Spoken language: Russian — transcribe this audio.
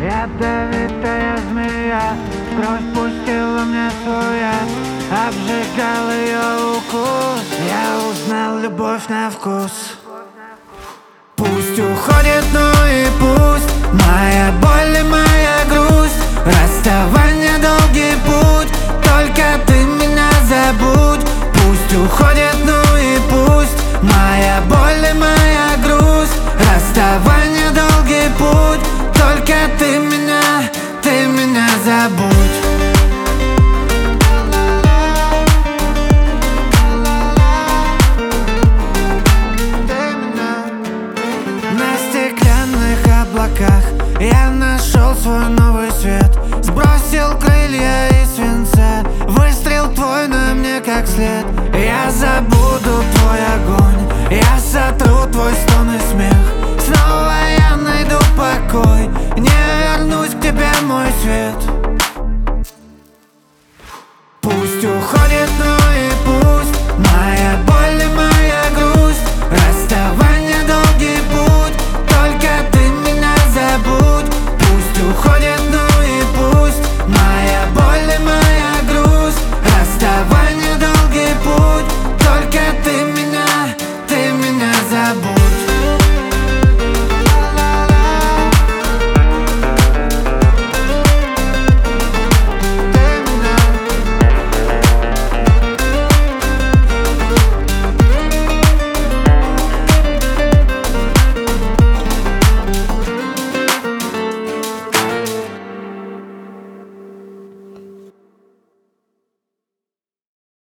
Ядовитая змея кровь пустила мне свой яд, обжигал ее укус. Я узнал любовь на вкус. Пусть уходит, ну и пусть моя боль и моя грусть. Расставание долгий путь, только ты меня забудь. Пусть уходит, ну и пусть моя боль и моя грусть. Расставание долгий путь, только ты меня забудь. На стеклянных облаках я нашел свой новый свет. Сбросил крылья из свинца, выстрел твой на мне как след. Я забуду твой огонь, я сотру твой стон и смех. Снова я найду покой, не вернусь к тебе, мой свет.